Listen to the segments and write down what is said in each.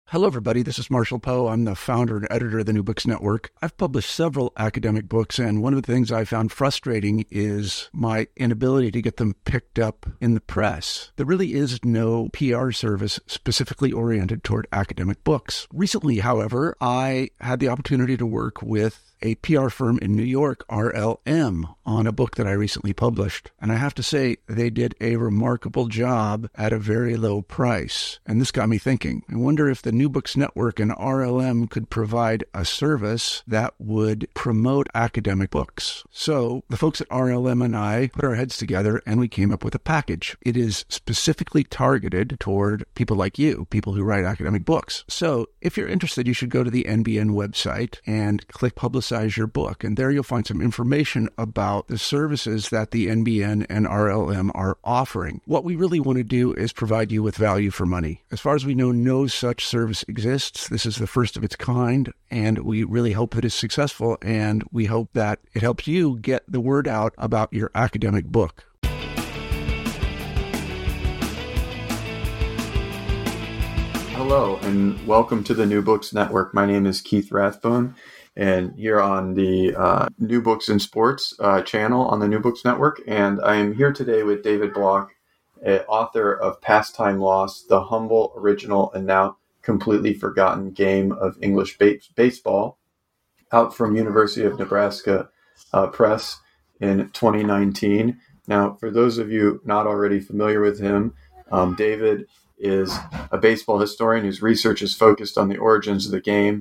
Hello, everybody. This is Marshall Poe. I'm the founder and editor of the New Books Network. I've published several academic books, and one of the things I found frustrating is my inability to get them picked up in the press. There really is no PR service specifically oriented toward academic books. Recently, however, I had the opportunity to work with a PR firm in New York, RLM, on a book that I recently published. And I have to say, they did a remarkable job at a very low price. And this got me thinking. I wonder if the New Books Network and RLM could provide a service that would promote academic books. So the folks at RLM and I put our heads together and we came up with a package. It is specifically targeted toward people like you, people who write academic books. So if you're interested, you should go to the NBN website and click Publicize Your Book. And there you'll find some information about the services that the NBN and RLM are offering. What we really want to do is provide you with value for money. As far as we know, no such service exists. This is the first of its kind, and we really hope that it's successful, and we hope that it helps you get the word out about your academic book. Hello, and welcome to the New Books Network. My name is Keith Rathbone, and here on the New Books in Sports channel on the New Books Network. And I am here today with David Block, author of Pastime Lost, the humble, original, and now completely forgotten game of English baseball, out from University of Nebraska Press in 2019. Now, for those of you not already familiar with him, David is a baseball historian whose research is focused on the origins of the game.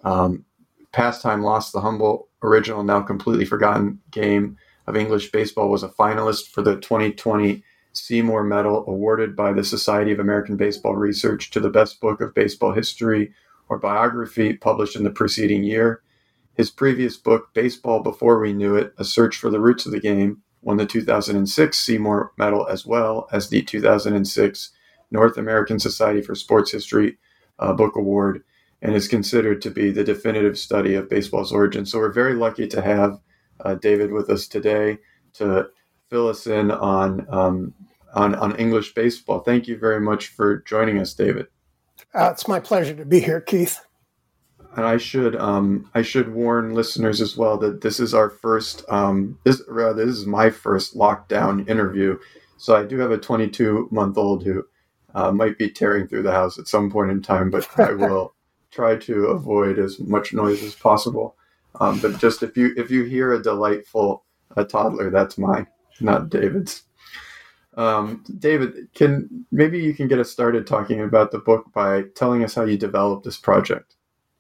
Pastime Lost, the humble, original, now completely forgotten game of English baseball was a finalist for the 2020 Seymour Medal awarded by the Society of American Baseball Research to the best book of baseball history or biography published in the preceding year. His previous book, Baseball Before We Knew It, A Search for the Roots of the Game, won the 2006 Seymour Medal as well as the 2006 North American Society for Sports History Book Award, and is considered to be the definitive study of baseball's origin. So we're very lucky to have David with us today to fill us in on English baseball. Thank you very much for joining us, David. It's my pleasure to be here, Keith. And I should warn listeners as well that this is our first this is my first lockdown interview. So I do have a 22-month-old who might be tearing through the house at some point in time, but I will try to avoid as much noise as possible. But just if you hear a delightful toddler, that's mine, not David's. David, maybe you can get us started talking about the book by telling us how you developed this project.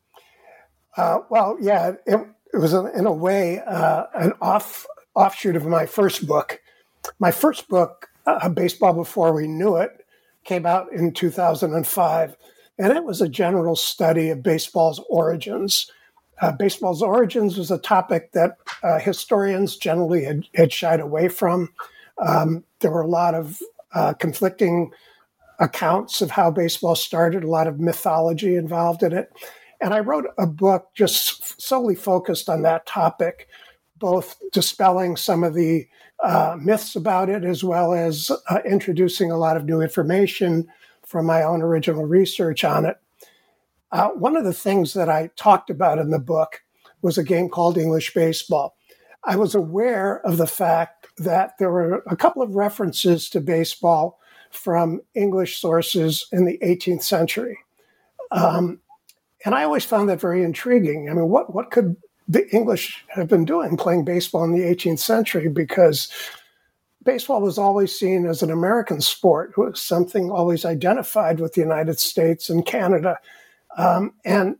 It was in a way an offshoot of my first book. My first book, Baseball Before We Knew It, came out in 2005, and it was a general study of baseball's origins. Baseball's origins was a topic that historians generally had shied away from. There were a lot of conflicting accounts of how baseball started, a lot of mythology involved in it. And I wrote a book just solely focused on that topic, both dispelling some of the myths about it, as well as introducing a lot of new information from my own original research on it. One of the things that I talked about in the book was a game called English baseball. I was aware of the fact that there were a couple of references to baseball from English sources in the 18th century. And I always found that very intriguing. I mean, what could the English have been doing playing baseball in the 18th century? Because baseball was always seen as an American sport. It was something always identified with the United States and Canada. And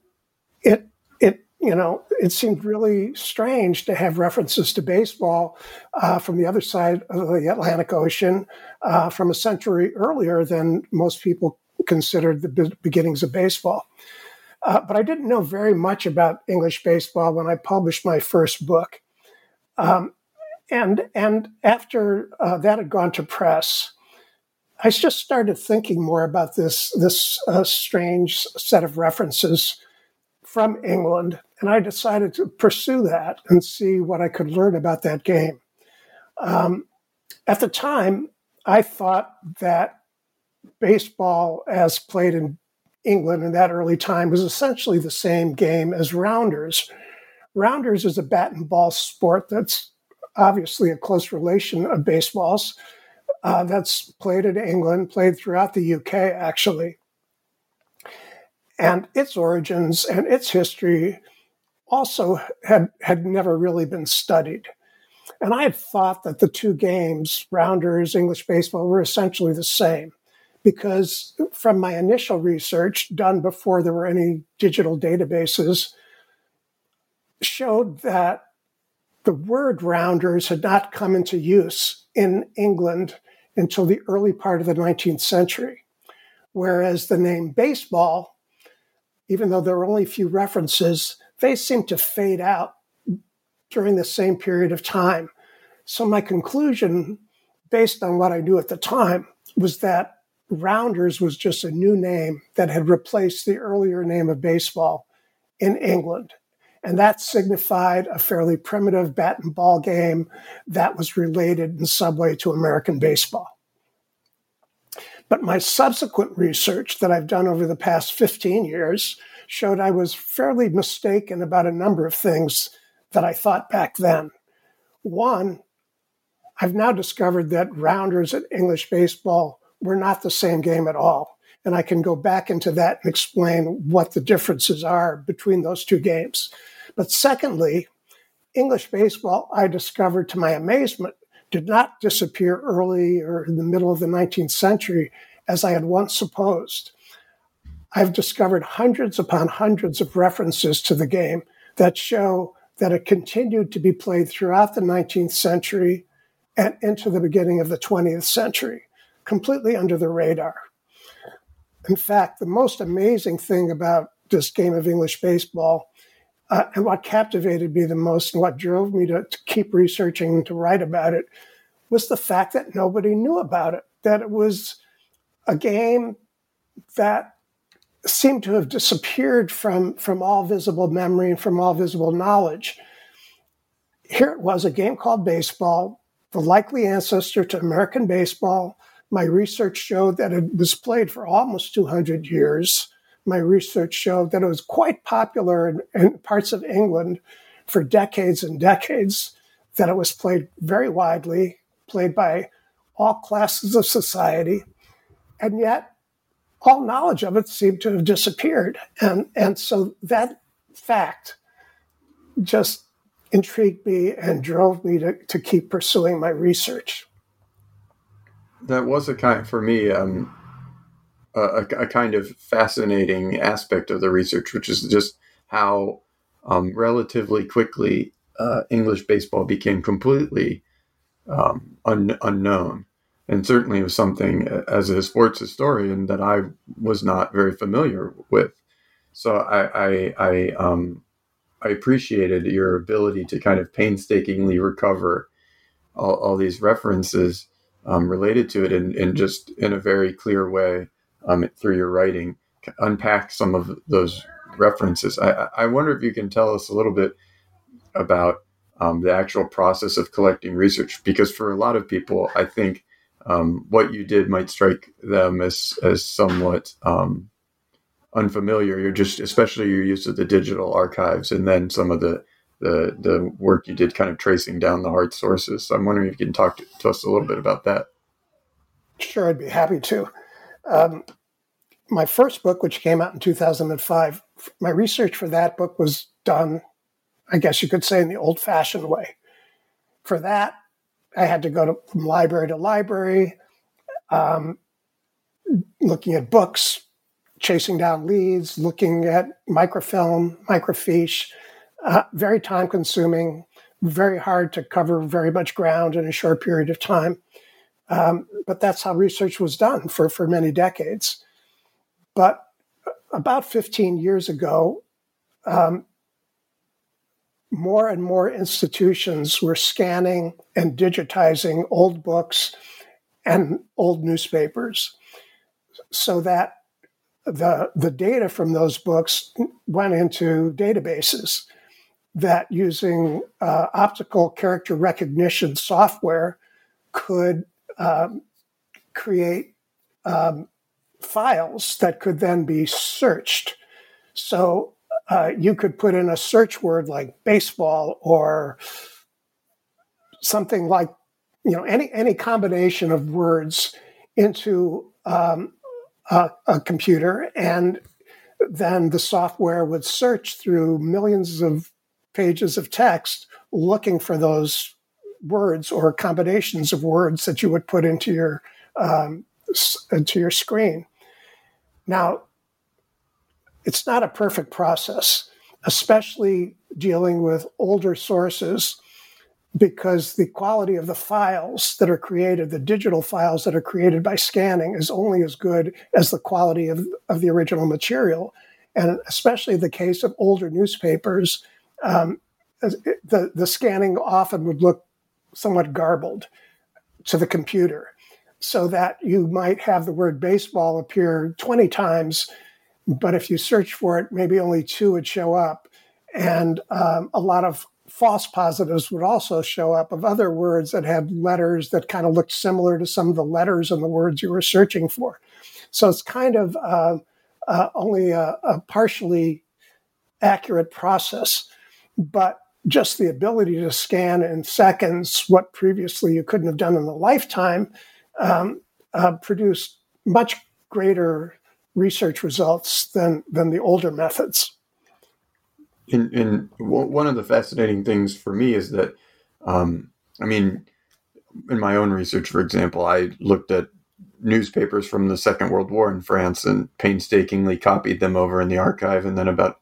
it seemed really strange to have references to baseball from the other side of the Atlantic Ocean from a century earlier than most people considered the beginnings of baseball. But I didn't know very much about English baseball when I published my first book. And after that had gone to press, I just started thinking more about this strange set of references from England, and I decided to pursue that and see what I could learn about that game. At the time, I thought that baseball, as played in England in that early time was essentially the same game as rounders. Rounders is a bat and ball sport that's obviously a close relation of baseballs. That's played in England, played throughout the UK, actually. And its origins and its history also had never really been studied. And I had thought that the two games, rounders, English baseball, were essentially the same, because from my initial research done before there were any digital databases, showed that the word rounders had not come into use in England until the early part of the 19th century, whereas the name baseball, even though there were only a few references, they seemed to fade out during the same period of time. So my conclusion, based on what I knew at the time, was that rounders was just a new name that had replaced the earlier name of baseball in England. And that signified a fairly primitive bat and ball game that was related in some way to American baseball. But my subsequent research that I've done over the past 15 years showed I was fairly mistaken about a number of things that I thought back then. One, I've now discovered that rounders and English baseball were not the same game at all. And I can go back into that and explain what the differences are between those two games. But secondly, English baseball, I discovered to my amazement, did not disappear early or in the middle of the 19th century as I had once supposed. I've discovered hundreds upon hundreds of references to the game that show that it continued to be played throughout the 19th century and into the beginning of the 20th century, completely under the radar. In fact, the most amazing thing about this game of English baseball, and what captivated me the most and what drove me to keep researching and to write about it, was the fact that nobody knew about it, that it was a game that seemed to have disappeared from all visible memory and from all visible knowledge. Here it was, a game called baseball, the likely ancestor to American baseball. My research showed that it was played for almost 200 years. My research showed that it was quite popular in parts of England for decades and decades, that it was played very widely, played by all classes of society, and yet all knowledge of it seemed to have disappeared. And so that fact just intrigued me and drove me to keep pursuing my research. That was a kind, for me, a kind of fascinating aspect of the research, which is just how relatively quickly English baseball became completely unknown. And certainly it was something, as a sports historian, that I was not very familiar with. So I appreciated your ability to kind of painstakingly recover all these references related to it, and just in a very clear way through your writing, unpack some of those references. I wonder if you can tell us a little bit about the actual process of collecting research, because for a lot of people, I think what you did might strike them as somewhat unfamiliar. You're just, especially your use of the digital archives, and then some of the work you did kind of tracing down the hard sources. So I'm wondering if you can talk to us a little bit about that. Sure, I'd be happy to. My first book, which came out in 2005, my research for that book was done, I guess you could say, in the old-fashioned way. For that, I had to go from library to library, looking at books, chasing down leads, looking at microfilm, microfiche, very time-consuming, very hard to cover very much ground in a short period of time. But that's how research was done for many decades. But about 15 years ago, more and more institutions were scanning and digitizing old books and old newspapers, so that the data from those books went into databases that, using optical character recognition software, could create files that could then be searched. So you could put in a search word like baseball or something like, any combination of words into a computer, and then the software would search through millions of pages of text looking for those words or combinations of words that you would put into your screen. Now, it's not a perfect process, especially dealing with older sources, because the quality of the files that are created, the digital files that are created by scanning, is only as good as the quality of the original material. And especially the case of older newspapers, the scanning often would look somewhat garbled to the computer, so that you might have the word baseball appear 20 times, but if you search for it, maybe only 2 would show up. And a lot of false positives would also show up of other words that had letters that kind of looked similar to some of the letters in the words you were searching for. So it's kind of only a partially accurate process, but just the ability to scan in seconds what previously you couldn't have done in a lifetime produced much greater research results than the older methods. And one of the fascinating things for me is that, in my own research, for example, I looked at newspapers from the Second World War in France and painstakingly copied them over in the archive. And then about,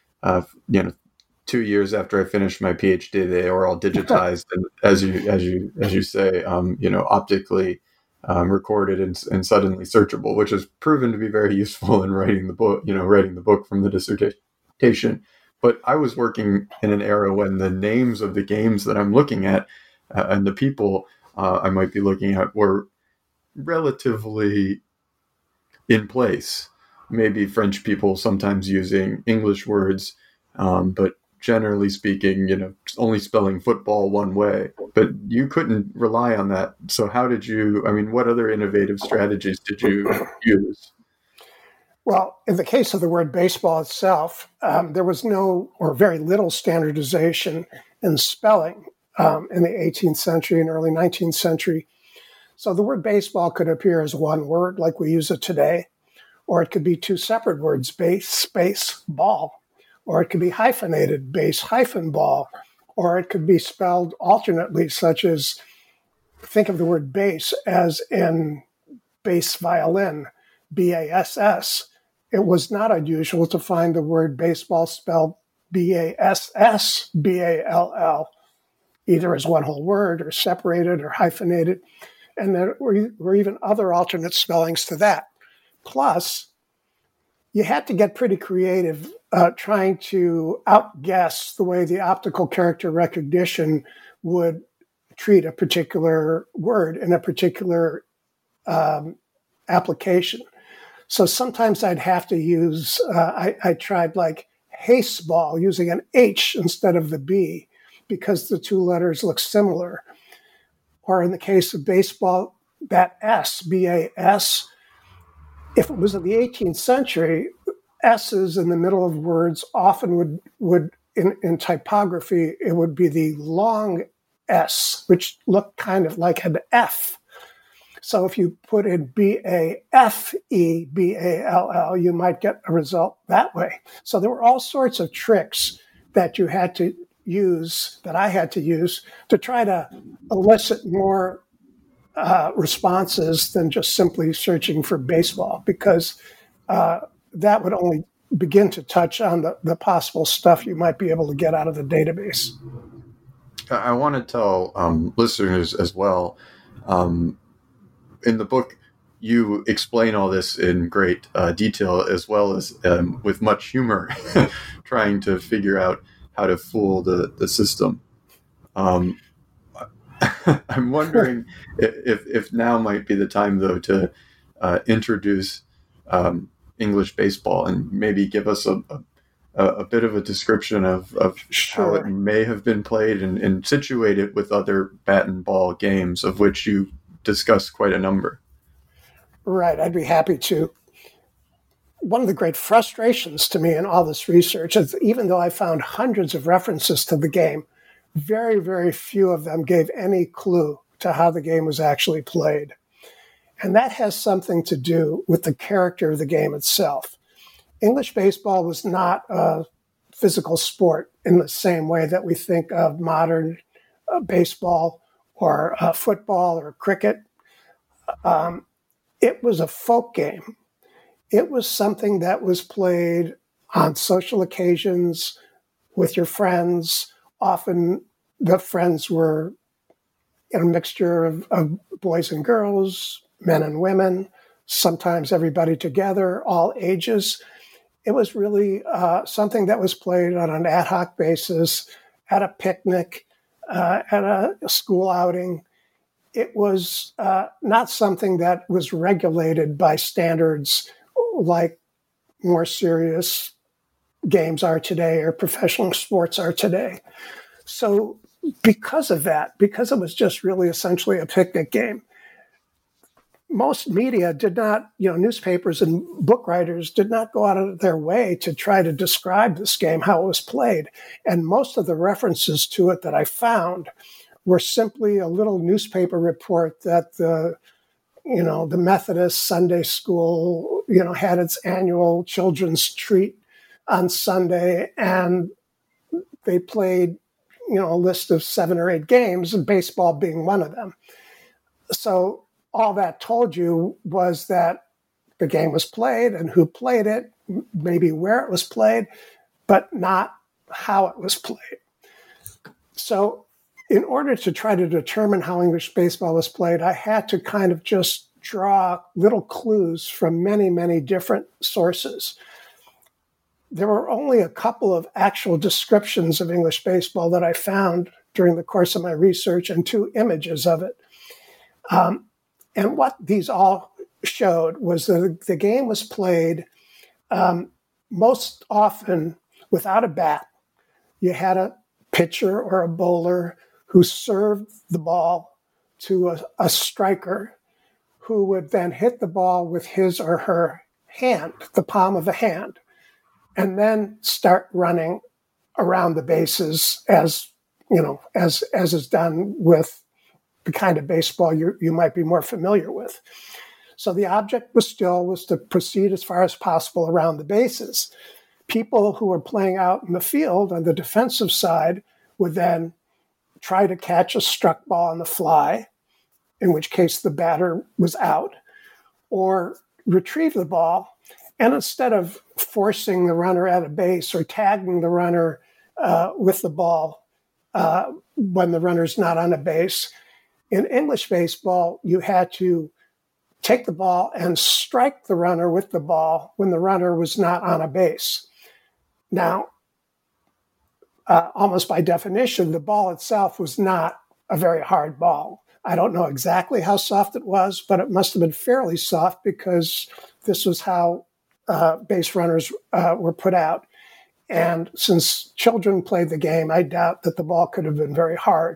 2 years after I finished my PhD, they were all digitized and, as you say, optically recorded and suddenly searchable, which has proven to be very useful in writing the book from the dissertation. But I was working in an era when the names of the games that I'm looking at and the people I might be looking at were relatively in place. Maybe French people sometimes using English words, but generally speaking, only spelling football one way. But you couldn't rely on that. So how did you, what other innovative strategies did you use? Well, in the case of the word baseball itself, there was no or very little standardization in spelling in the 18th century and early 19th century. So the word baseball could appear as one word like we use it today, or it could be 2 separate words, base, space, ball, or it could be hyphenated, base, hyphen, ball, or it could be spelled alternately, such as think of the word bass as in bass violin, B-A-S-S. It was not unusual to find the word baseball spelled B-A-S-S-B-A-L-L, either as one whole word or separated or hyphenated. And there were even other alternate spellings to that. Plus, you had to get pretty creative trying to outguess the way the optical character recognition would treat a particular word in a particular application. So sometimes I'd have to use, I tried like baseball using an H instead of the B because the 2 letters look similar. Or in the case of baseball, that S, B-A-S, if it was in the 18th century, S's in the middle of words often would in typography, it would be the long S, which looked kind of like an F. So if you put in B-A-F-E-B-A-L-L, you might get a result that way. So there were all sorts of tricks that you had to use, that I had to use, to try to elicit more responses than just simply searching for baseball, because that would only begin to touch on the possible stuff you might be able to get out of the database. I want to tell listeners as well, in the book, you explain all this in great detail, as well as with much humor, trying to figure out how to fool the system. I'm wondering if now might be the time, though, to introduce English baseball and maybe give us a bit of a description of Sure. how it may have been played and situate it with other bat and ball games, of which you discuss quite a number. Right, I'd be happy to. one of the great frustrations to me in all this research is even though I found hundreds of references to the game, very, very few of them gave any clue to how the game was actually played. And that has something to do with the character of the game itself. English baseball was not a physical sport in the same way that we think of modern baseball or football or cricket. It was a folk game. It was something that was played on social occasions with your friends. Often the friends were a mixture of boys and girls, men and women, sometimes everybody together, all ages. It was really something that was played on an ad hoc basis, at a picnic, at a school outing. It was not something that was regulated by standards like more serious games are today or professional sports are today. So because of that, because it was just really essentially a picnic game, most media did not, newspapers and book writers did not go out of their way to try to describe this game, how it was played. And most of the references to it that I found were simply a little newspaper report that the Methodist Sunday school, had its annual children's treat on Sunday, and they played, a list of 7 or 8 games, and baseball being one of them. So all that told you was that the game was played and who played it, maybe where it was played, but not how it was played. So in order to try to determine how English baseball was played, I had to kind of just draw little clues from many, many different sources. There were only a couple of actual descriptions of English baseball that I found during the course of my research and 2 images of it. And what these all showed was that the game was played most often without a bat. You had a pitcher or a bowler who served the ball to a striker who would then hit the ball with his or her hand, the palm of the hand, and then start running around the bases as is done with the kind of baseball you might be more familiar with. So the object was to proceed as far as possible around the bases. People who were playing out in the field on the defensive side would then try to catch a struck ball on the fly, in which case the batter was out, or retrieve the ball. And instead of forcing the runner at a base or tagging the runner with the ball when the runner's not on a base, in English baseball, you had to take the ball and strike the runner with the ball when the runner was not on a base. Now, almost by definition, the ball itself was not a very hard ball. I don't know exactly how soft it was, but it must have been fairly soft because this was how base runners were put out. And since children played the game, I doubt that the ball could have been very hard.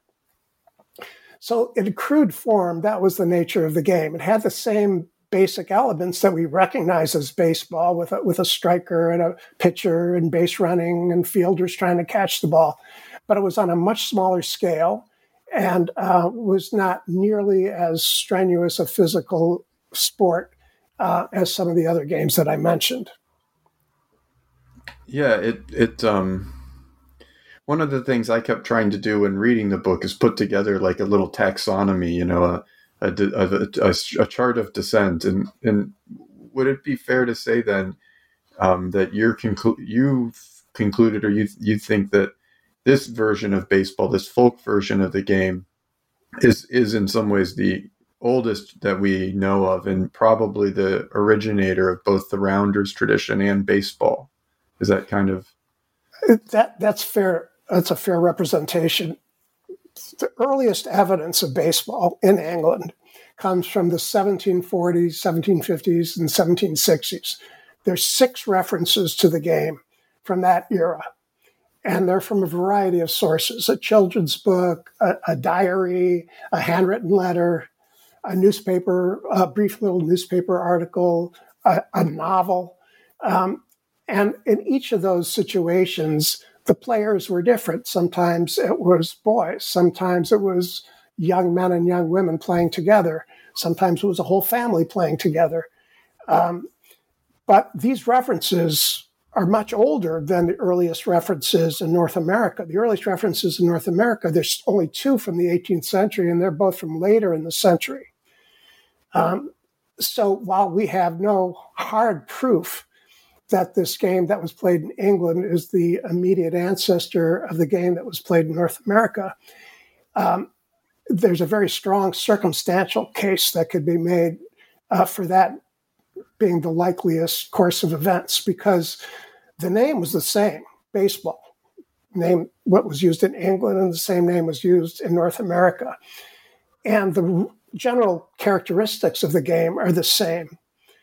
So in crude form, that was the nature of the game. It had the same basic elements that we recognize as baseball with a striker and a pitcher and base running and fielders trying to catch the ball. But it was on a much smaller scale and was not nearly as strenuous a physical sport as some of the other games that I mentioned. Yeah, one of the things I kept trying to do when reading the book is put together like a little taxonomy, a chart of descent. And would it be fair to say then that you've concluded, or you think that this version of baseball, this folk version of the game, is in some ways the oldest that we know of, and probably the originator of both the Rounders tradition and baseball? Is that kind of that's fair? That's a fair representation. The earliest evidence of baseball in England comes from the 1740s, 1750s, and 1760s. There's 6 references to the game from that era, and they're from a variety of sources: a children's book, a diary, a handwritten letter, a brief little newspaper article, a novel. And in each of those situations, the players were different. Sometimes it was boys. Sometimes it was young men and young women playing together. Sometimes it was a whole family playing together. But these references are much older than the earliest references in North America. The earliest references in North America, there's only two from the 18th century, and they're both from later in the century. So while we have no hard proof that this game that was played in England is the immediate ancestor of the game that was played in North America, there's a very strong circumstantial case that could be made for that being the likeliest course of events, because the name was the same, baseball. Name what was used in England, and the same name was used in North America. And the general characteristics of the game are the same.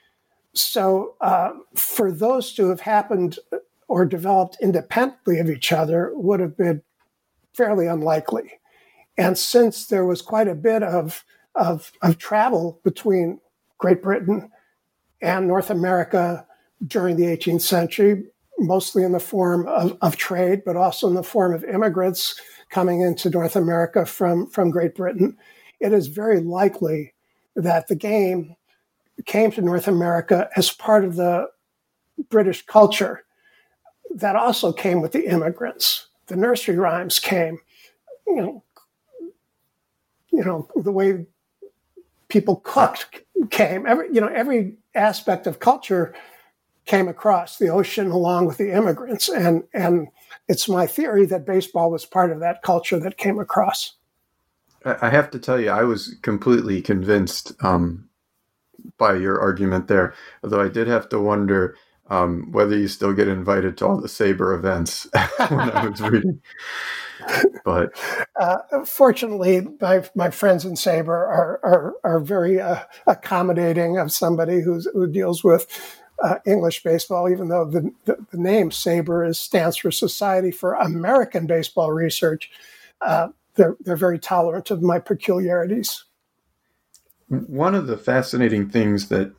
So for those to have happened or developed independently of each other would have been fairly unlikely. And since there was quite a bit of travel between Great Britain and North America during the 18th century, mostly in the form of trade, but also in the form of immigrants coming into North America from Great Britain, it is very likely that the game came to North America as part of the British culture that also came with the immigrants. The nursery rhymes came, you know, the way people cooked came. Every aspect of culture came across the ocean along with the immigrants, and it's my theory that baseball was part of that culture that came across. I have to tell you, I was completely convinced by your argument there, although I did have to wonder whether you still get invited to all the SABR events when I was reading. But fortunately, my friends in SABR are very accommodating of somebody who deals with English baseball, even though the name SABR stands for Society for American Baseball Research. They're very tolerant of my peculiarities. One of the fascinating things that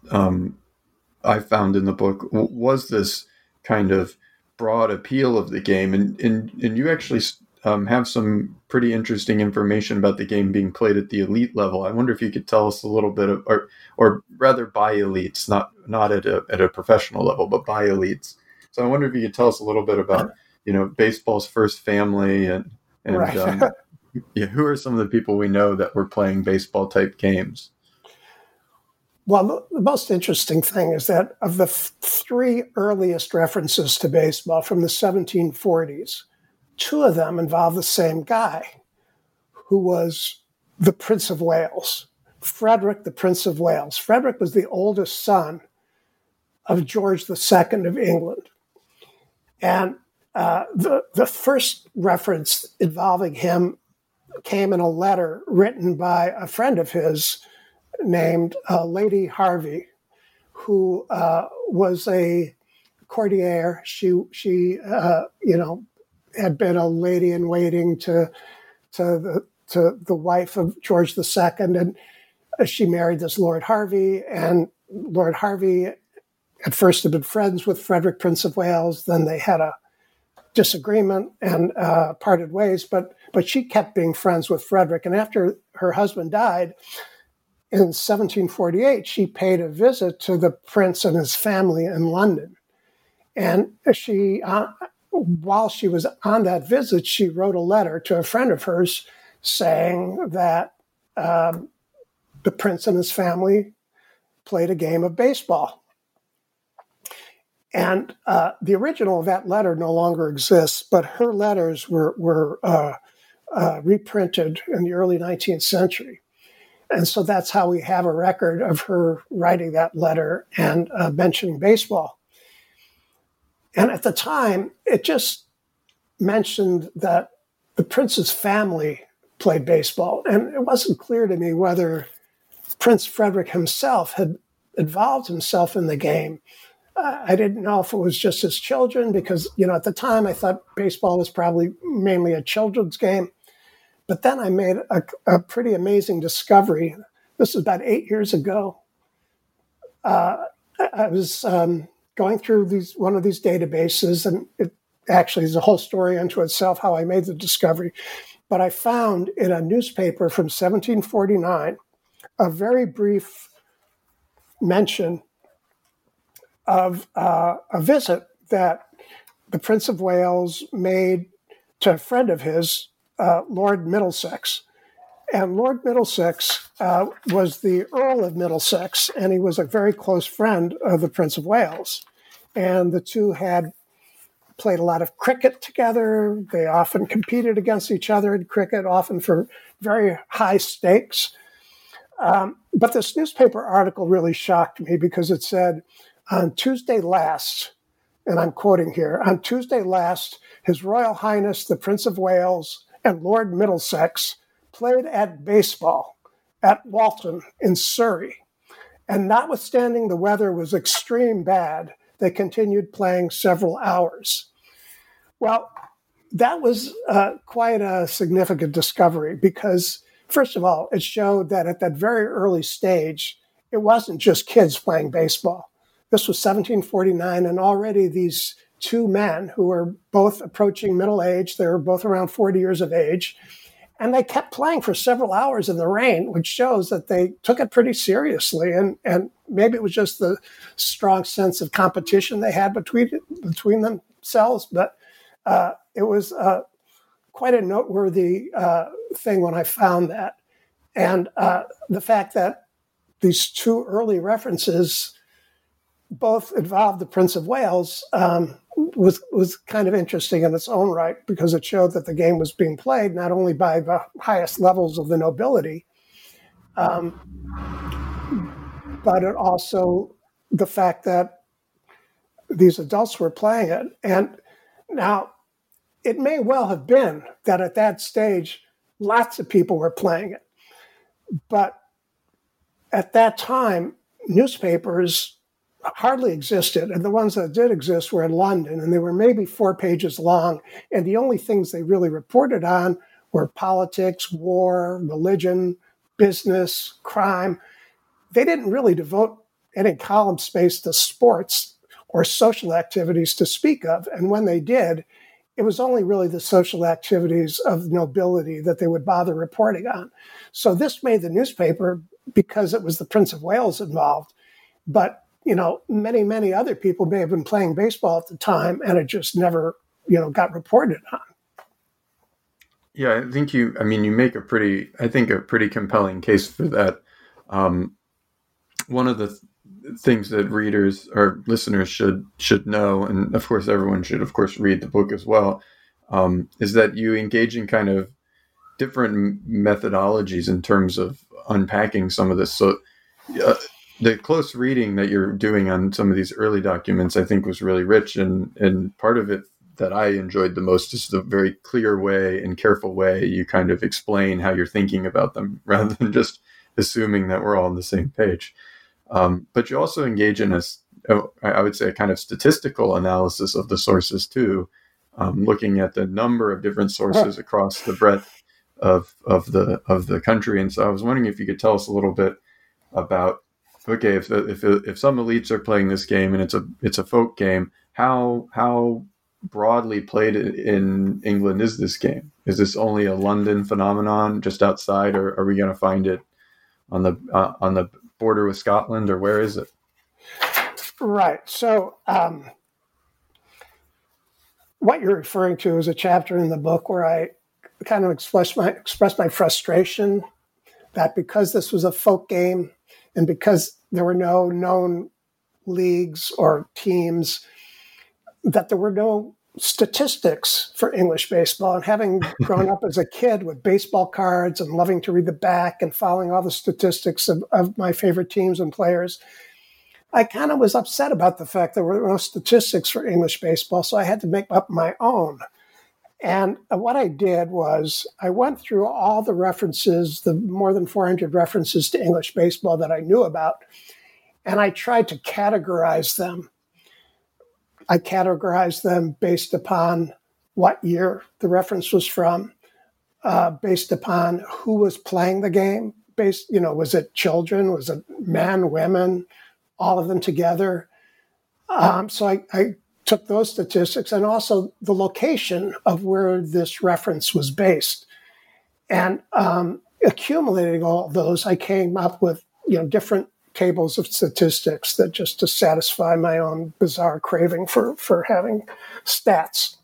I found in the book was this kind of broad appeal of the game, and you actually have some pretty interesting information about the game being played at the elite level. I wonder if you could tell us a little bit of, or rather by elites, not at a professional level, but by elites. So I wonder if you could tell us a little bit about, baseball's first family and right. Who are some of the people we know that were playing baseball type games? Well, the most interesting thing is that of the three earliest references to baseball from the 1740s, two of them involve the same guy, who was the Prince of Wales, Frederick, the Prince of Wales. Frederick was the oldest son of George II of England. And the first reference involving him came in a letter written by a friend of his named Lady Harvey, who was a courtier. She had been a lady in waiting to the wife of George II, and she married this Lord Harvey. And Lord Harvey at first had been friends with Frederick, Prince of Wales. Then they had a disagreement and parted ways, but she kept being friends with Frederick. And after her husband died in 1748, she paid a visit to the prince and his family in London. And she, while she was on that visit, she wrote a letter to a friend of hers saying that the prince and his family played a game of baseball. And the original of that letter no longer exists, but her letters were reprinted in the early 19th century. And so that's how we have a record of her writing that letter and mentioning baseball. And at the time, it just mentioned that the prince's family played baseball. And it wasn't clear to me whether Prince Frederick himself had involved himself in the game. I didn't know if it was just his children, because, at the time I thought baseball was probably mainly a children's game. But then I made a pretty amazing discovery. This was about 8 years ago. I was going through one of these databases, and it actually is a whole story unto itself how I made the discovery. But I found in a newspaper from 1749 a very brief mention of a visit that the Prince of Wales made to a friend of his, Lord Middlesex. And Lord Middlesex was the Earl of Middlesex, and he was a very close friend of the Prince of Wales. And the two had played a lot of cricket together. They often competed against each other in cricket, often for very high stakes. But this newspaper article really shocked me because it said, on Tuesday last, and I'm quoting here, on Tuesday last, His Royal Highness the Prince of Wales and Lord Middlesex played at baseball at Walton in Surrey. And notwithstanding the weather was extreme bad, they continued playing several hours. Well, that was quite a significant discovery because, first of all, it showed that at that very early stage, it wasn't just kids playing baseball. This was 1749, and already these two men who were both approaching middle age, they were both around 40 years of age, and they kept playing for several hours in the rain, which shows that they took it pretty seriously. And maybe it was just the strong sense of competition they had between themselves, but it was quite a noteworthy thing when I found that. And the fact that these two early references both involved the Prince of Wales was kind of interesting in its own right, because it showed that the game was being played not only by the highest levels of the nobility, but it also the fact that these adults were playing it. And now, it may well have been that at that stage, lots of people were playing it. But at that time, newspapers hardly existed. And the ones that did exist were in London, and they were maybe 4 pages long. And the only things they really reported on were politics, war, religion, business, crime. They didn't really devote any column space to sports or social activities to speak of. And when they did, it was only really the social activities of nobility that they would bother reporting on. So this made the newspaper because it was the Prince of Wales involved. But, many, many other people may have been playing baseball at the time, and it just never, got reported on. Yeah, I think you make a pretty compelling case for that. One of the things that readers or listeners should know, and of course everyone should of course read the book as well, is that you engage in kind of different methodologies in terms of unpacking some of this. So the close reading that you're doing on some of these early documents, I think, was really rich, and part of it that I enjoyed the most is the very clear way and careful way you kind of explain how you're thinking about them, rather than just assuming that we're all on the same page. But you also engage in I would say, a kind of statistical analysis of the sources too, looking at the number of different sources across the breadth of the country. And so I was wondering if you could tell us a little bit about, okay, if some elites are playing this game and it's a folk game, how broadly played in England is this game? Is this only a London phenomenon, just outside, or are we going to find it on the border with Scotland, or where is it? Right. So what you're referring to is a chapter in the book where I kind of express my frustration that because this was a folk game and because there were no known leagues or teams, that there were no statistics for English baseball. And having grown up as a kid with baseball cards and loving to read the back and following all the statistics of my favorite teams and players, I kind of was upset about the fact there were no statistics for English baseball, so I had to make up my own. And what I did was I went through all the references, the more than 400 references to English baseball that I knew about, and I tried to categorize them. I categorized them based upon what year the reference was from, based upon who was playing the game, was it children, was it men, women, all of them together? So I took those statistics and also the location of where this reference was based. And accumulating all of those, I came up with different tables of statistics that just to satisfy my own bizarre craving for having stats.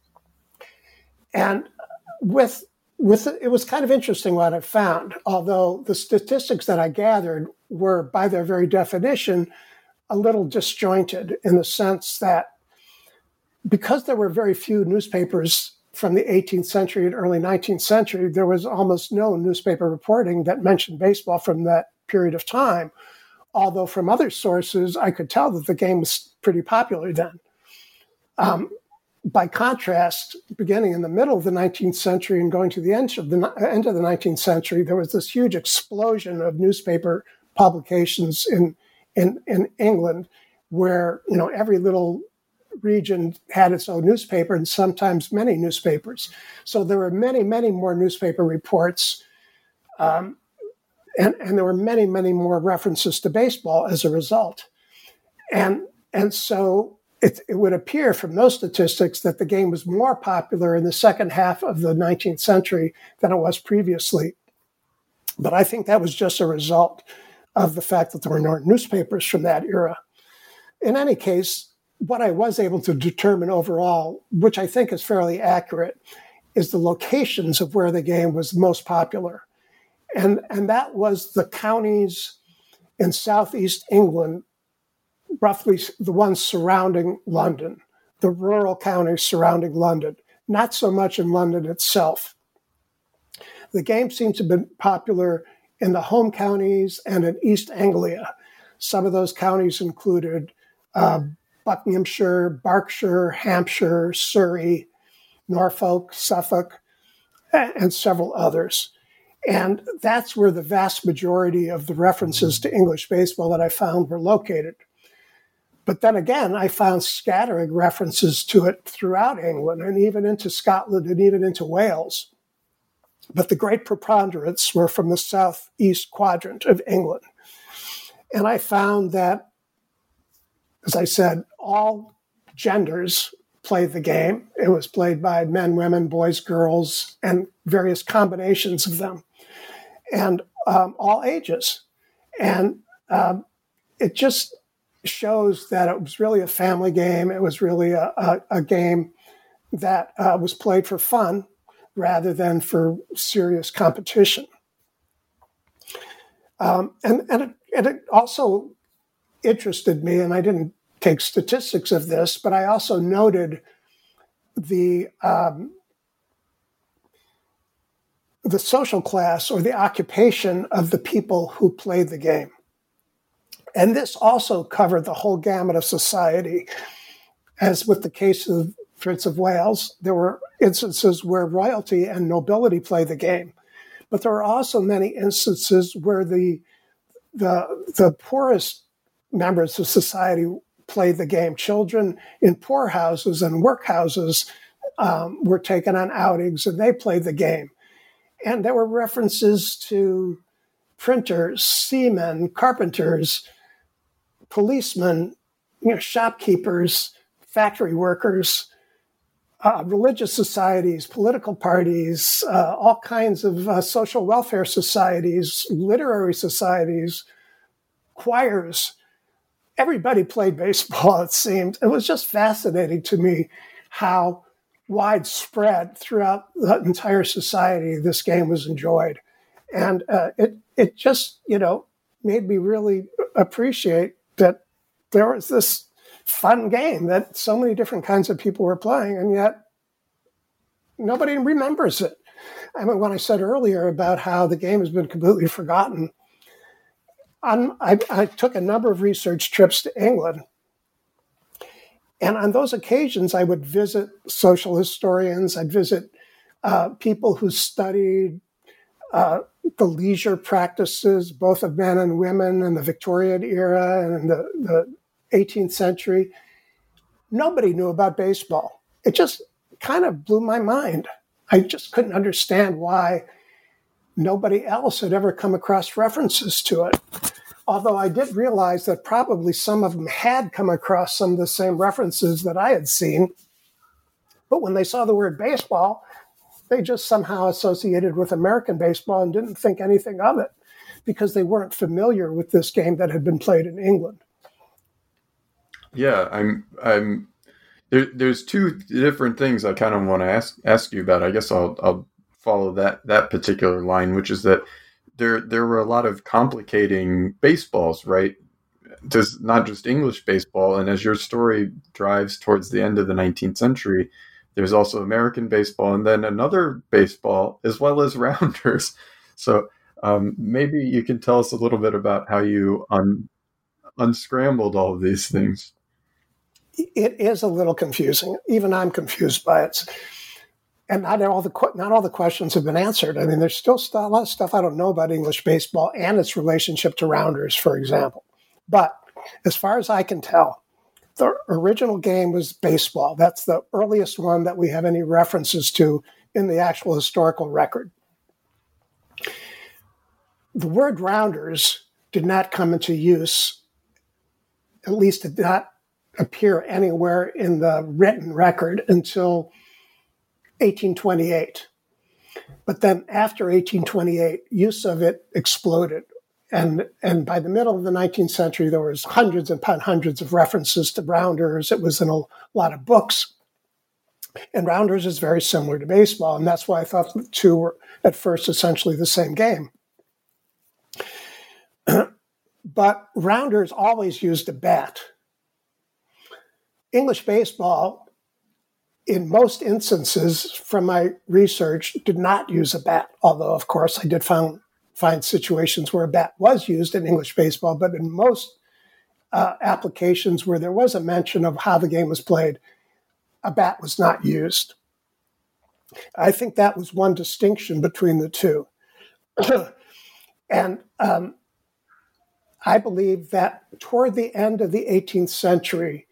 And with it was kind of interesting what I found, although the statistics that I gathered were, by their very definition, a little disjointed in the sense that because there were very few newspapers from the 18th century and early 19th century, there was almost no newspaper reporting that mentioned baseball from that period of time. Although from other sources, I could tell that the game was pretty popular then. By contrast, beginning in the middle of the 19th century and going to the end of the 19th century, there was this huge explosion of newspaper publications in England, where every little region had its own newspaper and sometimes many newspapers. So there were many, many more newspaper reports, and there were many, many more references to baseball as a result. And so it would appear from those statistics that the game was more popular in the second half of the 19th century than it was previously. But I think that was just a result of the fact that there were no newspapers from that era. In any case, what I was able to determine overall, which I think is fairly accurate, is the locations of where the game was most popular. And that was the counties in southeast England, roughly the ones surrounding London, the rural counties surrounding London, not so much in London itself. The game seemed to have been popular in the home counties and in East Anglia. Some of those counties included Buckinghamshire, Berkshire, Hampshire, Surrey, Norfolk, Suffolk, and several others. And that's where the vast majority of the references to English baseball that I found were located. But then again, I found scattering references to it throughout England and even into Scotland and even into Wales. But the great preponderance were from the southeast quadrant of England. And I found that, as I said, all genders played the game. It was played by men, women, boys, girls, and various combinations of them, and all ages. And it just shows that it was really a family game. It was really a game that was played for fun rather than for serious competition. And it also interested me, and I didn't take statistics of this, but I also noted the social class or the occupation of the people who played the game. And this also covered the whole gamut of society. As with the case of Prince of Wales, there were instances where royalty and nobility played the game. But there were also many instances where the poorest members of society played the game. Children in poorhouses and workhouses were taken on outings, and they played the game. And there were references to printers, seamen, carpenters, policemen, shopkeepers, factory workers, religious societies, political parties, all kinds of social welfare societies, literary societies, choirs. Everybody played baseball, it seemed. It was just fascinating to me how widespread throughout the entire society this game was enjoyed. And it just, made me really appreciate that there was this fun game that so many different kinds of people were playing, and yet nobody remembers it. I mean, when I said earlier about how the game has been completely forgotten, I took a number of research trips to England. And on those occasions, I would visit social historians. I'd visit people who studied the leisure practices, both of men and women in the Victorian era and in the 18th century. Nobody knew about baseball. It just kind of blew my mind. I just couldn't understand why nobody else had ever come across references to it. although I did realize that probably some of them had come across some of the same references that I had seen. But when they saw the word baseball, they just somehow associated with American baseball and didn't think anything of it because they weren't familiar with this game that had been played in England. Yeah, there's two different things I kind of want to ask you about. I guess I'll follow that particular line, which is that there were a lot of complicating baseballs, right? Just not just English baseball. And as your story drives towards the end of the 19th century, there's also American baseball and then another baseball as well as rounders. So maybe you can tell us a little bit about how you unscrambled all of these things. It is a little confusing. Even I'm confused by it. And not all the questions have been answered. I mean, there's still a lot of stuff I don't know about English baseball and its relationship to rounders, for example. But as far as I can tell, the original game was baseball. That's the earliest one that we have any references to in the actual historical record. The word rounders did not come into use, at least it did not appear anywhere in the written record until 1828. But then after 1828, use of it exploded. And by the middle of the 19th century, there was hundreds upon hundreds of references to rounders. It was in a lot of books. And rounders is very similar to baseball. And that's why I thought the two were at first essentially the same game. But rounders always used a bat. English baseball, in most instances from my research, did not use a bat. Although, of course, I did find situations where a bat was used in English baseball, but in most applications where there was a mention of how the game was played, a bat was not used. I think that was one distinction between the two. And I believe that toward the end of the 18th century,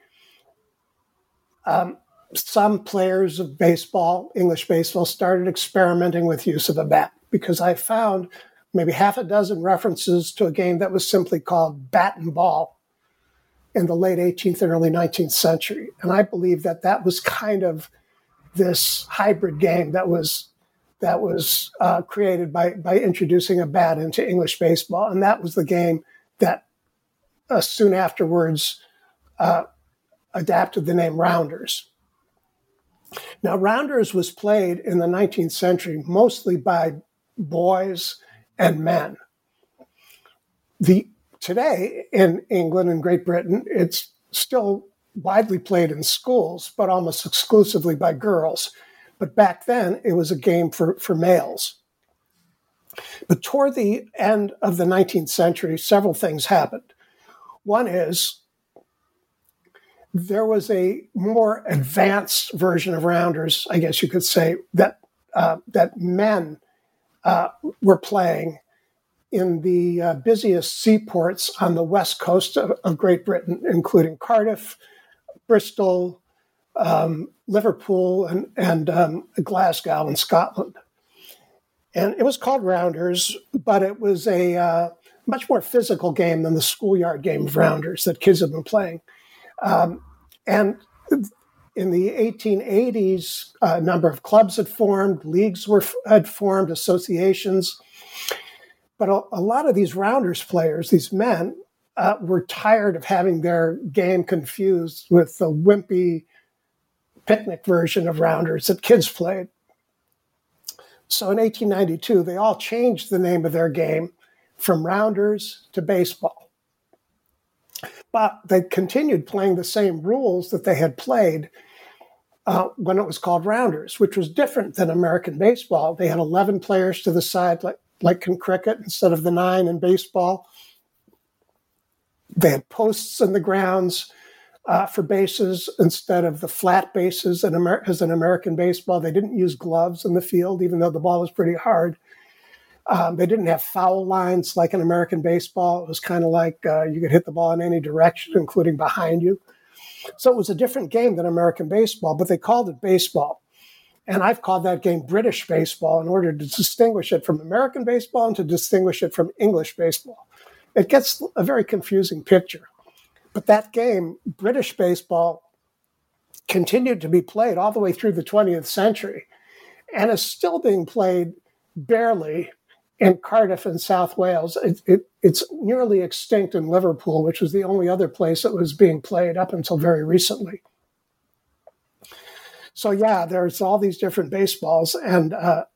some players of baseball, English baseball, started experimenting with use of a bat because I found maybe half a dozen references to a game that was simply called bat and ball in the late 18th and early 19th century. And I believe that that was kind of this hybrid game that was created by introducing a bat into English baseball. And that was the game that soon afterwards adapted the name rounders. Now, rounders was played in the 19th century mostly by boys and men. Today in England and Great Britain, it's still widely played in schools, but almost exclusively by girls. But back then, it was a game for males. But toward the end of the 19th century, several things happened. One is there was a more advanced version of rounders, I guess you could say, that men were playing in the busiest seaports on the west coast of Great Britain, including Cardiff, Bristol, Liverpool, and Glasgow in Scotland. And it was called rounders, but it was a much more physical game than the schoolyard game of rounders that kids have been playing. And in the 1880s, a number of clubs had formed, leagues had formed, associations. But a lot of these rounders players, these men, were tired of having their game confused with the wimpy picnic version of rounders that kids played. So in 1892, they all changed the name of their game from rounders to baseball. But they continued playing the same rules that they had played when it was called rounders, which was different than American baseball. They had 11 players to the side, like in cricket, instead of the 9 in baseball. They had posts in the grounds for bases instead of the flat bases as in American baseball. They didn't use gloves in the field, even though the ball was pretty hard. They didn't have foul lines like in American baseball. It was kind of like you could hit the ball in any direction, including behind you. So it was a different game than American baseball, but they called it baseball. And I've called that game British baseball in order to distinguish it from American baseball and to distinguish it from English baseball. it gets a very confusing picture. But that game, British baseball, continued to be played all the way through the 20th century and is still being played barely in Cardiff and South Wales. It's nearly extinct in Liverpool, which was the only other place it was being played up until very recently. So yeah, there's all these different baseballs. And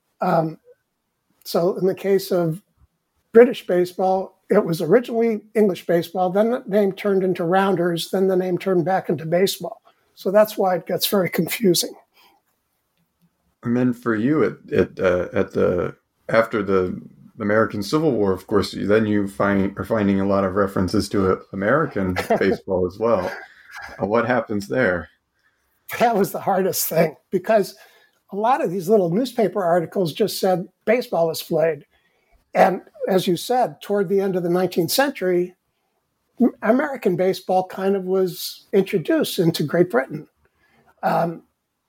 so in the case of British baseball, it was originally English baseball, then the name turned into rounders, then the name turned back into baseball. So that's why it gets very confusing. And then for you after the American Civil War, of course, then you are finding a lot of references to American baseball as well. What happens there? That was the hardest thing, because a lot of these little newspaper articles just said baseball was played. And as you said, toward the end of the 19th century, American baseball kind of was introduced into Great Britain. And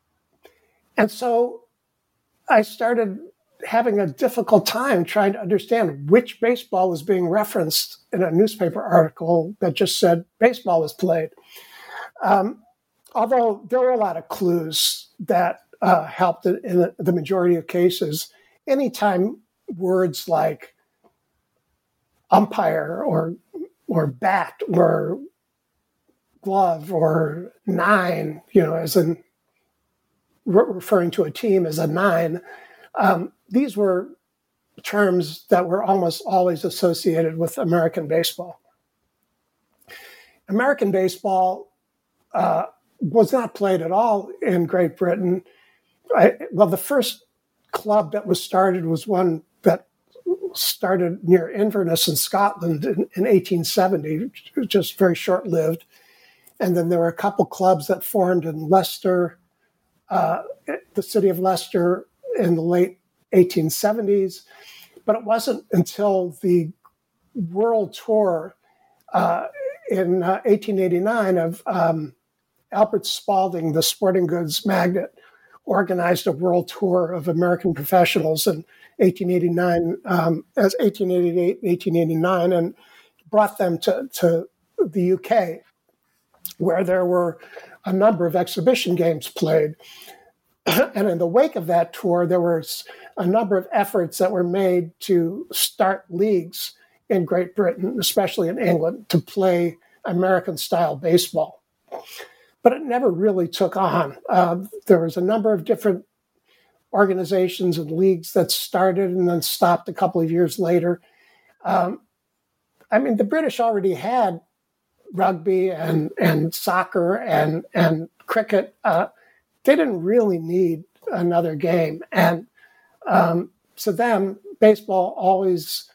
so I started having a difficult time trying to understand which baseball was being referenced in a newspaper article that just said baseball was played. Although there were a lot of clues that helped in the majority of cases. Anytime words like umpire or bat or glove or nine, as in referring to a team as a nine, these were terms that were almost always associated with American baseball. American baseball was not played at all in Great Britain. The first club that was started was one that started near Inverness in Scotland in 1870, just very short-lived. And then there were a couple clubs that formed in Leicester, the city of Leicester, in the late 1870s. But it wasn't until the World Tour in 1889 of Albert Spalding, the sporting goods magnate, organized a world tour of American professionals in 1889, as 1888, 1889, and brought them to the UK, where there were a number of exhibition games played. And in the wake of that tour, there was a number of efforts that were made to start leagues in Great Britain, especially in England, to play American-style baseball. But it never really took on. There was a number of different organizations and leagues that started and then stopped a couple of years later. The British already had rugby and soccer and cricket. They didn't really need another game. And to them, baseball always,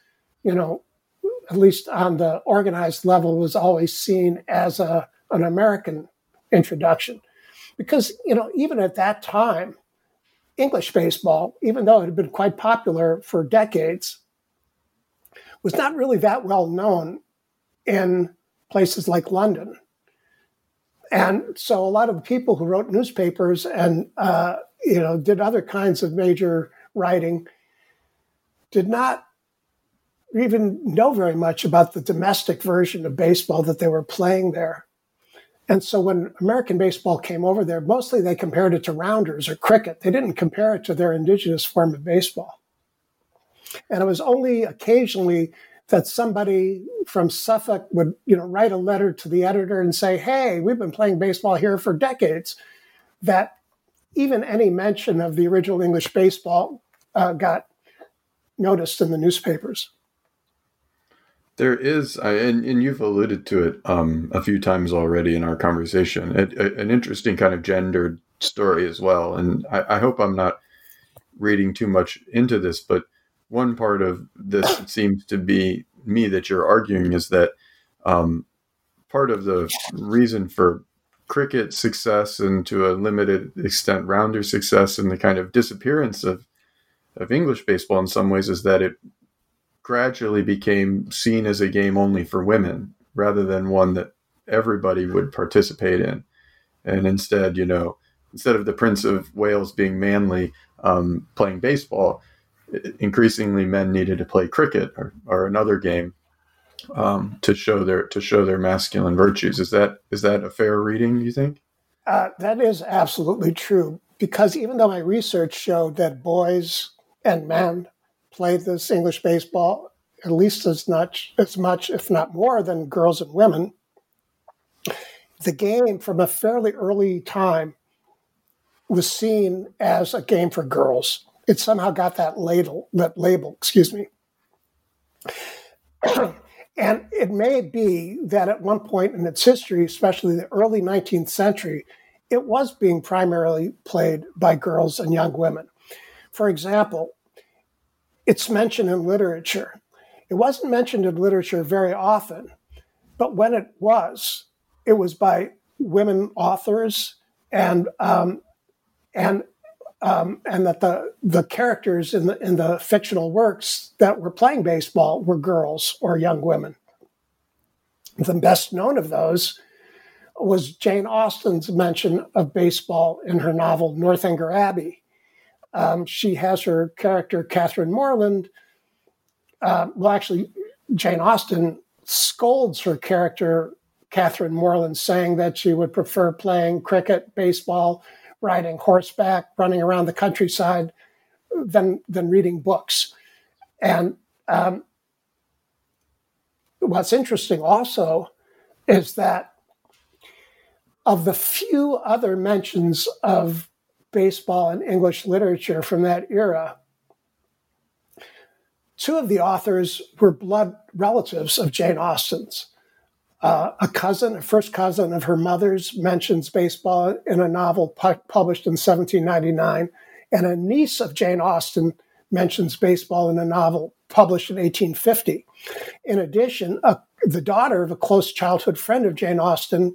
at least on the organized level, was always seen as an American introduction. Because, even at that time, English baseball, even though it had been quite popular for decades, was not really that well known in places like London. And so a lot of the people who wrote newspapers and, did other kinds of major writing did not even know very much about the domestic version of baseball that they were playing there. And so when American baseball came over there, mostly they compared it to rounders or cricket. They didn't compare it to their indigenous form of baseball. And it was only occasionally that somebody from Suffolk would, write a letter to the editor and say, hey, we've been playing baseball here for decades, that even any mention of the original English baseball got noticed in the newspapers. There is, and you've alluded to it a few times already in our conversation, an interesting kind of gendered story as well. And I hope I'm not reading too much into this, but one part of this seems to be me that you're arguing is that part of the reason for cricket success and to a limited extent rounder success and the kind of disappearance of English baseball in some ways is that it gradually became seen as a game only for women rather than one that everybody would participate in. And instead, instead of the Prince of Wales being manly playing baseball, increasingly men needed to play cricket or another game. to show their masculine virtues. Is that a fair reading, you think? That is absolutely true, because even though my research showed that boys and men played this English baseball at least as much, if not more, than girls and women, the game from a fairly early time was seen as a game for girls. It somehow got that label, excuse me. And it may be that at one point in its history, especially the early 19th century, it was being primarily played by girls and young women. For example, it's mentioned in literature. It wasn't mentioned in literature very often, but when it was by women authors, and that the characters in the fictional works that were playing baseball were girls or young women. The best known of those was Jane Austen's mention of baseball in her novel Northanger Abbey. She has her character Catherine Morland. Jane Austen scolds her character Catherine Morland, saying that she would prefer playing cricket, baseball, riding horseback, running around the countryside than reading books. And what's interesting also is that of the few other mentions of baseball in English literature from that era, two of the authors were blood relatives of Jane Austen's. A first cousin of her mother's, mentions baseball in a novel published in 1799, and a niece of Jane Austen mentions baseball in a novel published in 1850. In addition, the daughter of a close childhood friend of Jane Austen,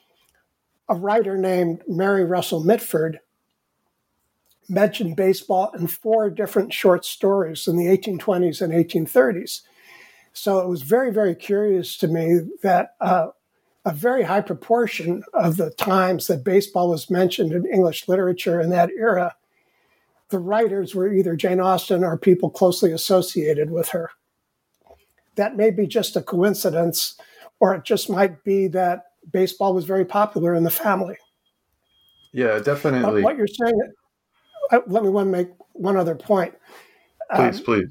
a writer named Mary Russell Mitford, mentioned baseball in 4 different short stories in the 1820s and 1830s. So it was very, very curious to me that a very high proportion of the times that baseball was mentioned in English literature in that era, the writers were either Jane Austen or people closely associated with her. That may be just a coincidence, or it just might be that baseball was very popular in the family. Yeah, definitely. What you're saying, let me make one other point. Please.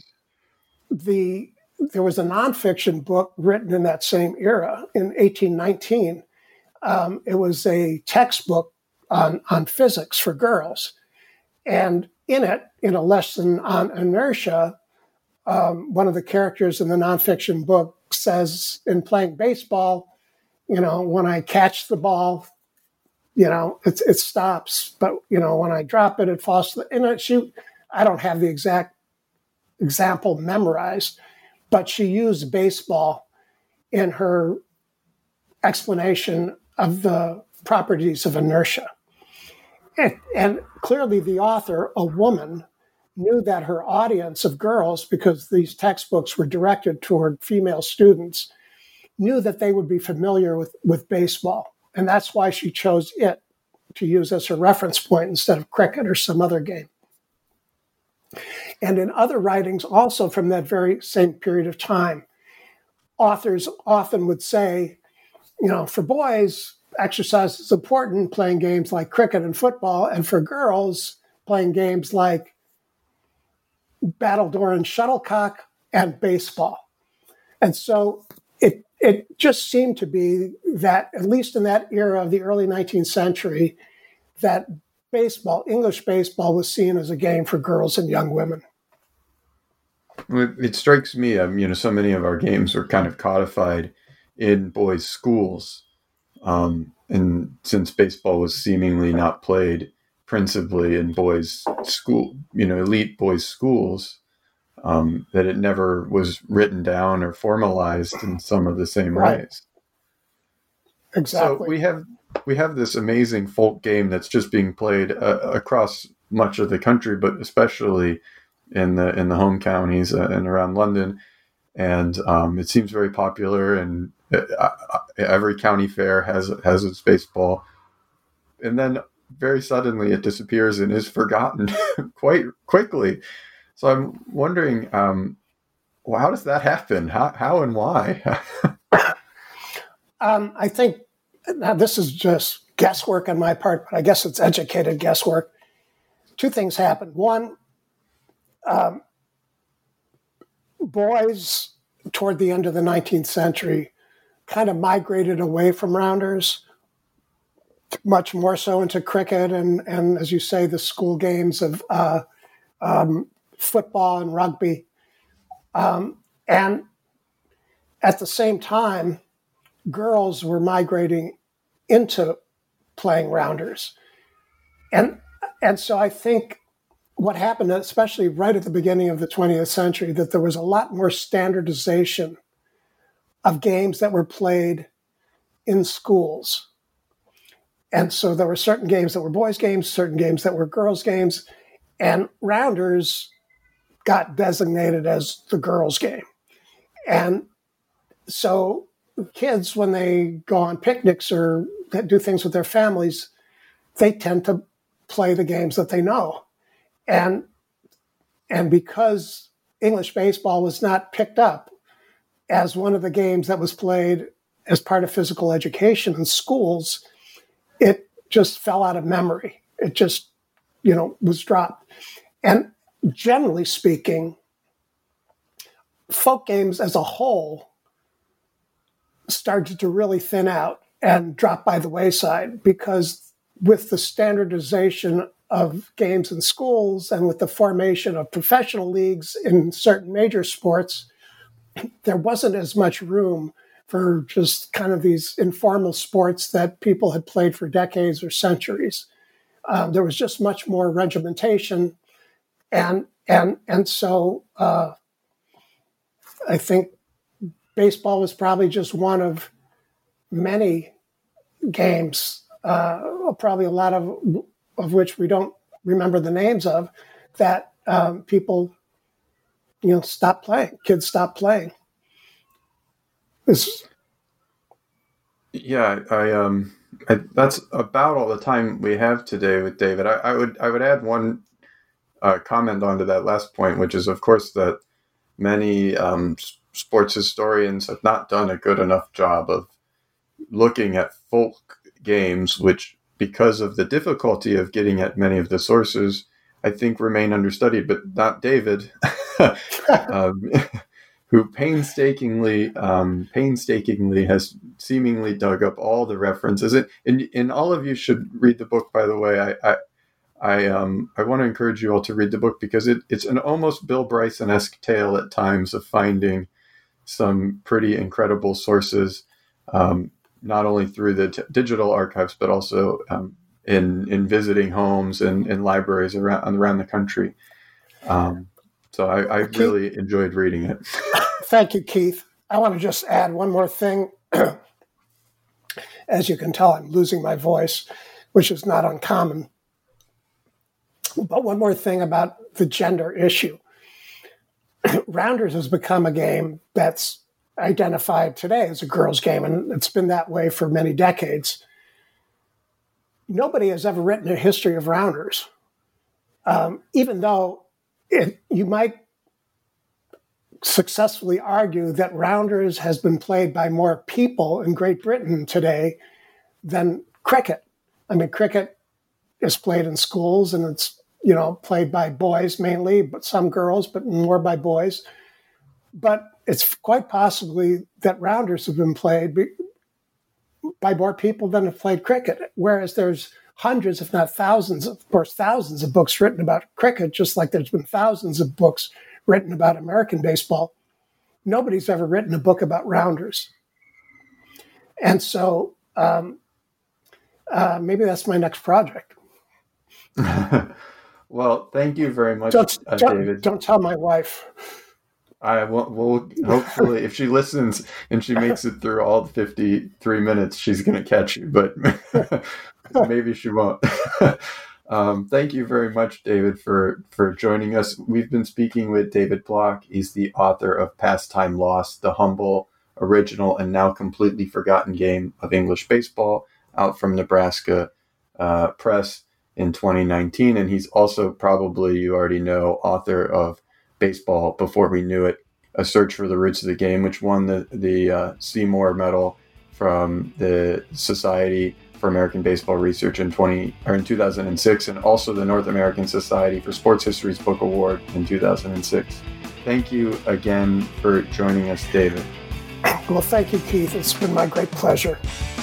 There was a nonfiction book written in that same era in 1819. It was a textbook on physics for girls. And in it, in a lesson on inertia, one of the characters in the nonfiction book says, in playing baseball, when I catch the ball, it stops. But, when I drop it, it falls. I don't have the exact example memorized, but she used baseball in her explanation of the properties of inertia. And clearly the author, a woman, knew that her audience of girls, because these textbooks were directed toward female students, knew that they would be familiar with baseball. And that's why she chose it to use as her reference point instead of cricket or some other game. And in other writings, also from that very same period of time, authors often would say, for boys, exercise is important, playing games like cricket and football, and for girls, playing games like battledore and shuttlecock and baseball. And so it just seemed to be that, at least in that era of the early 19th century, that English baseball was seen as a game for girls and young women. It strikes me, so many of our games were kind of codified in boys' schools. And since baseball was seemingly not played principally in boys' school, elite boys' schools, that it never was written down or formalized in some of the same ways. Exactly. So we have this amazing folk game that's just being played across much of the country, but especially in the home counties and around London. And it seems very popular, and every county fair has its baseball. And then very suddenly it disappears and is forgotten quite quickly. So I'm wondering well, how does that happen? How and why? I think now this is just guesswork on my part, but I guess it's educated guesswork. Two things happened. One, boys toward the end of the 19th century kind of migrated away from rounders, much more so into cricket and as you say, the school games of football and rugby. And at the same time, girls were migrating into playing rounders. And so I think what happened, especially right at the beginning of the 20th century, that there was a lot more standardization of games that were played in schools. And so there were certain games that were boys' games, certain games that were girls' games, and rounders got designated as the girls' game. And so kids, when they go on picnics or do things with their families, they tend to play the games that they know. And because English baseball was not picked up as one of the games that was played as part of physical education in schools, it just fell out of memory. It just, was dropped. And generally speaking, folk games as a whole started to really thin out and drop by the wayside, because with the standardization of games in schools and with the formation of professional leagues in certain major sports, there wasn't as much room for just kind of these informal sports that people had played for decades or centuries. There was just much more regimentation. And so I think baseball was probably just one of many games, probably a lot of which we don't remember the names of, that people, stopped playing. Kids stopped playing. Yeah, I that's about all the time we have today with David. I would add one comment onto that last point, which is, of course, that many sports historians have not done a good enough job of looking at folk games, which, because of the difficulty of getting at many of the sources, I think remain understudied, but not David, who painstakingly has seemingly dug up all the references. And all of you should read the book, by the way. I want to encourage you all to read the book, because it's an almost Bill Bryson-esque tale at times of finding some pretty incredible sources, not only through the digital archives, but also in visiting homes and libraries around the country. So I really enjoyed reading it. Thank you, Keith. I want to just add one more thing. As you can tell, I'm losing my voice, which is not uncommon. But one more thing about the gender issue. Rounders has become a game that's identified today as a girls' game, and it's been that way for many decades. Nobody has ever written a history of rounders, even though you might successfully argue that rounders has been played by more people in Great Britain today than cricket. I mean, cricket is played in schools, and it's played by boys mainly, but some girls, but more by boys. But it's quite possibly that rounders have been played by more people than have played cricket, whereas there's hundreds, if not thousands, of books written about cricket, just like there's been thousands of books written about American baseball. Nobody's ever written a book about rounders. And so maybe that's my next project. Well, thank you very much, David. Don't tell my wife. I will hopefully, if she listens and she makes it through all the 53 minutes, she's going to catch you, but maybe she won't. Thank you very much, David, for joining us. We've been speaking with David Block. He's the author of Pastime Lost, the humble, original, and now completely forgotten game of English baseball, out from Nebraska Press in 2019. And he's also, probably you already know, author of Baseball Before We Knew It, A Search for the Roots of the Game, which won the Seymour Medal from the Society for American Baseball Research in 2006, and also the North American Society for Sports History's Book Award in 2006. Thank you again for joining us, David. Well, thank you, Keith. It's been my great pleasure.